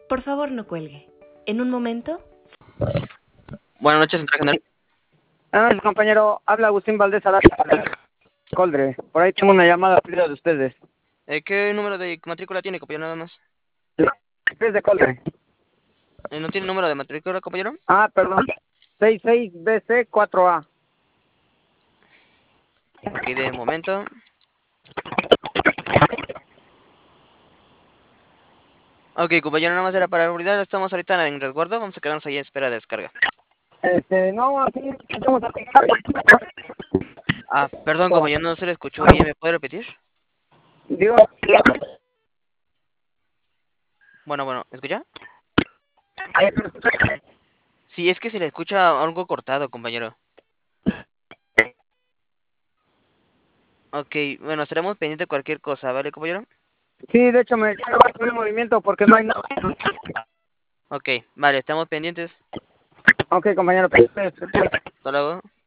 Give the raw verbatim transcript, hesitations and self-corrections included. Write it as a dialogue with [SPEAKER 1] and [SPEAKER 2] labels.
[SPEAKER 1] Por favor, no cuelgue. En un momento.
[SPEAKER 2] Buenas noches, Central General.
[SPEAKER 3] Ah, compañero, habla Agustín Valdés Araya, Coldre. Por ahí tengo una llamada perdida de ustedes.
[SPEAKER 2] Eh, ¿Qué número de matrícula tiene, compañero, nada más?
[SPEAKER 3] Es de Coldre.
[SPEAKER 2] Eh, ¿No tiene número de matrícula, compañero?
[SPEAKER 3] Ah, perdón. sesenta y seis B C cuatro A.
[SPEAKER 2] Ok, de momento. Ok, compañero, nada más era para seguridad. Estamos ahorita en resguardo. Vamos a quedarnos ahí en espera de descarga.
[SPEAKER 3] Este, no, aquí estamos aquí.
[SPEAKER 2] Ah, perdón, compañero, no se le escuchó bien. ¿Me puede repetir?
[SPEAKER 3] Digo,
[SPEAKER 2] Bueno, bueno, ¿escucha? Sí, es que se le escucha algo cortado, compañero. Ok, bueno, estaremos pendientes de cualquier cosa, ¿vale, compañero?
[SPEAKER 3] sí, de hecho me quiero ver el movimiento porque no hay nada.
[SPEAKER 2] Ok, vale, estamos pendientes.
[SPEAKER 3] Ok, compañero, pues,
[SPEAKER 2] Hasta luego.